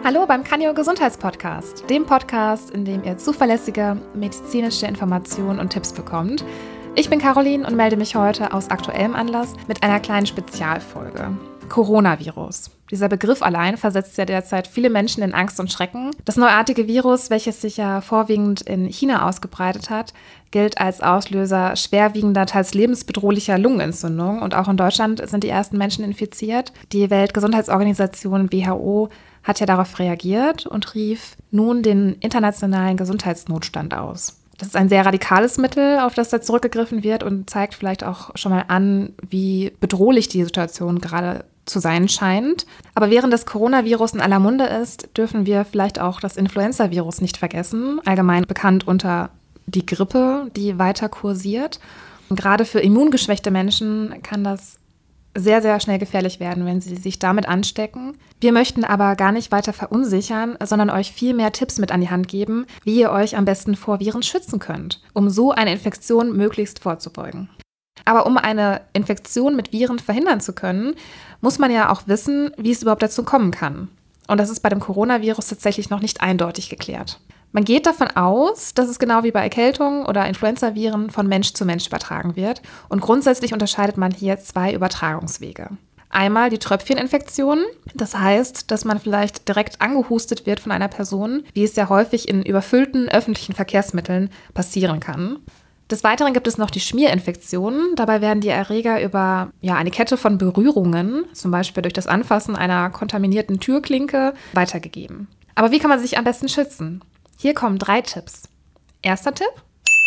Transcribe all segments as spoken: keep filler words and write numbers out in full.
Hallo beim Canio Gesundheitspodcast, dem Podcast, in dem ihr zuverlässige medizinische Informationen und Tipps bekommt. Ich bin Caroline und melde mich heute aus aktuellem Anlass mit einer kleinen Spezialfolge. Coronavirus. Dieser Begriff allein versetzt ja derzeit viele Menschen in Angst und Schrecken. Das neuartige Virus, welches sich ja vorwiegend in China ausgebreitet hat, gilt als Auslöser schwerwiegender, teils lebensbedrohlicher Lungenentzündung. Und auch in Deutschland sind die ersten Menschen infiziert. Die Weltgesundheitsorganisation W H O hat ja darauf reagiert und rief nun den internationalen Gesundheitsnotstand aus. Das ist ein sehr radikales Mittel, auf das da zurückgegriffen wird und zeigt vielleicht auch schon mal an, wie bedrohlich die Situation gerade zu sein scheint. Aber während das Coronavirus in aller Munde ist, dürfen wir vielleicht auch das Influenza-Virus nicht vergessen, allgemein bekannt unter die Grippe, die weiter kursiert. Und gerade für immungeschwächte Menschen kann das sehr, sehr schnell gefährlich werden, wenn sie sich damit anstecken. Wir möchten aber gar nicht weiter verunsichern, sondern euch viel mehr Tipps mit an die Hand geben, wie ihr euch am besten vor Viren schützen könnt, um so eine Infektion möglichst vorzubeugen. Aber um eine Infektion mit Viren verhindern zu können, muss man ja auch wissen, wie es überhaupt dazu kommen kann. Und das ist bei dem Coronavirus tatsächlich noch nicht eindeutig geklärt. Man geht davon aus, dass es genau wie bei Erkältungen oder Influenzaviren von Mensch zu Mensch übertragen wird. Und grundsätzlich unterscheidet man hier zwei Übertragungswege. Einmal die Tröpfcheninfektion. Das heißt, dass man vielleicht direkt angehustet wird von einer Person, wie es ja häufig in überfüllten öffentlichen Verkehrsmitteln passieren kann. Des Weiteren gibt es noch die Schmierinfektion. Dabei werden die Erreger über ja, eine Kette von Berührungen, zum Beispiel durch das Anfassen einer kontaminierten Türklinke, weitergegeben. Aber wie kann man sich am besten schützen? Hier kommen drei Tipps. Erster Tipp: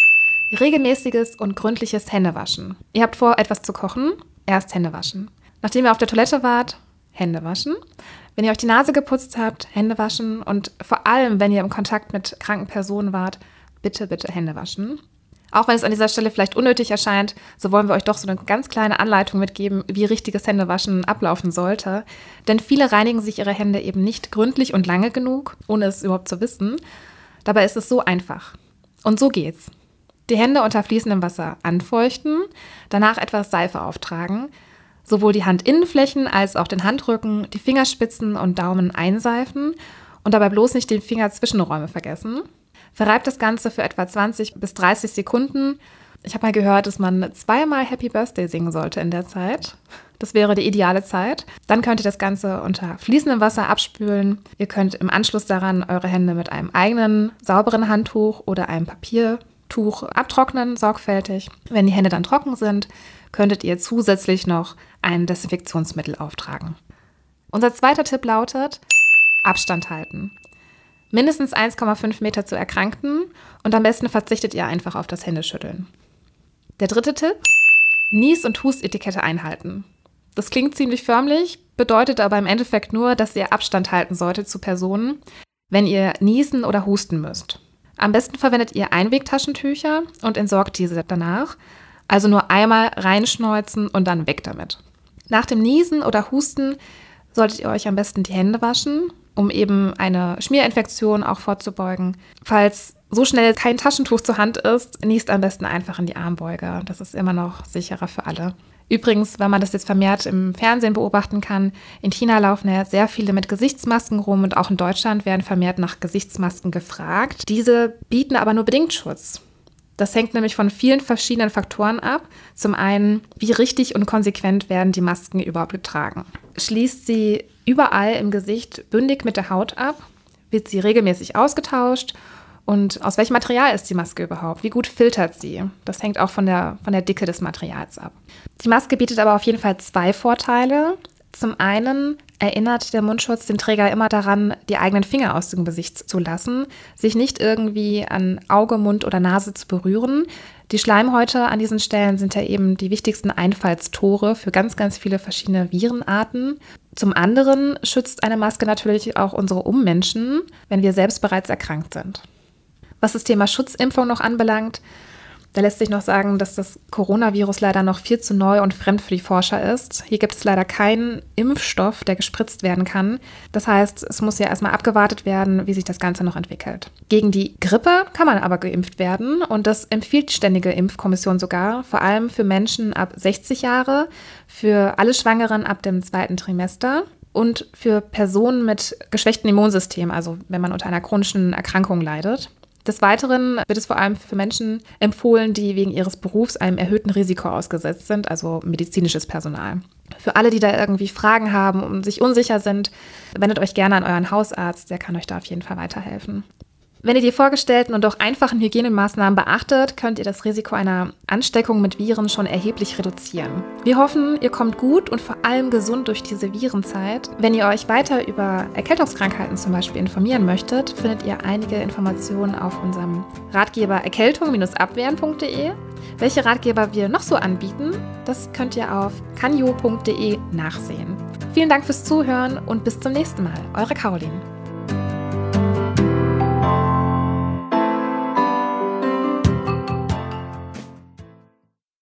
regelmäßiges und gründliches Händewaschen. Ihr habt vor, etwas zu kochen? Erst Hände waschen. Nachdem ihr auf der Toilette wart, Hände waschen. Wenn ihr euch die Nase geputzt habt, Hände waschen. Und vor allem, wenn ihr im Kontakt mit kranken Personen wart, bitte, bitte Hände waschen. Auch wenn es an dieser Stelle vielleicht unnötig erscheint, so wollen wir euch doch so eine ganz kleine Anleitung mitgeben, wie richtiges Händewaschen ablaufen sollte. Denn viele reinigen sich ihre Hände eben nicht gründlich und lange genug, ohne es überhaupt zu wissen. Dabei ist es so einfach. Und so geht's. Die Hände unter fließendem Wasser anfeuchten, danach etwas Seife auftragen, sowohl die Handinnenflächen als auch den Handrücken, die Fingerspitzen und Daumen einseifen und dabei bloß nicht die Fingerzwischenräume vergessen. Verreibt das Ganze für etwa zwanzig bis dreißig Sekunden. Ich habe mal gehört, dass man zweimal Happy Birthday singen sollte in der Zeit. Das wäre die ideale Zeit. Dann könnt ihr das Ganze unter fließendem Wasser abspülen. Ihr könnt im Anschluss daran eure Hände mit einem eigenen sauberen Handtuch oder einem Papiertuch abtrocknen, sorgfältig. Wenn die Hände dann trocken sind, könntet ihr zusätzlich noch ein Desinfektionsmittel auftragen. Unser zweiter Tipp lautet: Abstand halten. Mindestens eins Komma fünf Meter zu Erkrankten und am besten verzichtet ihr einfach auf das Händeschütteln. Der dritte Tipp: Nies- und Hustetikette einhalten. Das klingt ziemlich förmlich, bedeutet aber im Endeffekt nur, dass ihr Abstand halten solltet zu Personen, wenn ihr niesen oder husten müsst. Am besten verwendet ihr Einwegtaschentücher und entsorgt diese danach. Also nur einmal reinschneuzen und dann weg damit. Nach dem Niesen oder Husten solltet ihr euch am besten die Hände waschen, um eben eine Schmierinfektion auch vorzubeugen. Falls so schnell kein Taschentuch zur Hand ist, niest am besten einfach in die Armbeuge. Das ist immer noch sicherer für alle. Übrigens, wenn man das jetzt vermehrt im Fernsehen beobachten kann, in China laufen ja sehr viele mit Gesichtsmasken rum und auch in Deutschland werden vermehrt nach Gesichtsmasken gefragt. Diese bieten aber nur bedingt Schutz. Das hängt nämlich von vielen verschiedenen Faktoren ab. Zum einen, wie richtig und konsequent werden die Masken überhaupt getragen. Schließt sie überall im Gesicht bündig mit der Haut ab? Wird sie regelmäßig ausgetauscht? Und aus welchem Material ist die Maske überhaupt? Wie gut filtert sie? Das hängt auch von der, von der Dicke des Materials ab. Die Maske bietet aber auf jeden Fall zwei Vorteile. Zum einen erinnert der Mundschutz den Träger immer daran, die eigenen Finger aus dem Gesicht zu lassen, sich nicht irgendwie an Auge, Mund oder Nase zu berühren. Die Schleimhäute an diesen Stellen sind ja eben die wichtigsten Einfallstore für ganz, ganz viele verschiedene Virenarten. Zum anderen schützt eine Maske natürlich auch unsere Ummenschen, wenn wir selbst bereits erkrankt sind. Was das Thema Schutzimpfung noch anbelangt, da lässt sich noch sagen, dass das Coronavirus leider noch viel zu neu und fremd für die Forscher ist. Hier gibt es leider keinen Impfstoff, der gespritzt werden kann. Das heißt, es muss ja erstmal abgewartet werden, wie sich das Ganze noch entwickelt. Gegen die Grippe kann man aber geimpft werden und das empfiehlt die Ständige Impfkommission sogar, vor allem für Menschen ab sechzig Jahre, für alle Schwangeren ab dem zweiten Trimester und für Personen mit geschwächtem Immunsystem, also wenn man unter einer chronischen Erkrankung leidet. Des Weiteren wird es vor allem für Menschen empfohlen, die wegen ihres Berufs einem erhöhten Risiko ausgesetzt sind, also medizinisches Personal. Für alle, die da irgendwie Fragen haben und sich unsicher sind, wendet euch gerne an euren Hausarzt, der kann euch da auf jeden Fall weiterhelfen. Wenn ihr die vorgestellten und auch einfachen Hygienemaßnahmen beachtet, könnt ihr das Risiko einer Ansteckung mit Viren schon erheblich reduzieren. Wir hoffen, ihr kommt gut und vor allem gesund durch diese Virenzeit. Wenn ihr euch weiter über Erkältungskrankheiten zum Beispiel informieren möchtet, findet ihr einige Informationen auf unserem Ratgeber erkältung Bindestrich abwehren Punkt de. Welche Ratgeber wir noch so anbieten, das könnt ihr auf kanjo Punkt de nachsehen. Vielen Dank fürs Zuhören und bis zum nächsten Mal. Eure Caroline.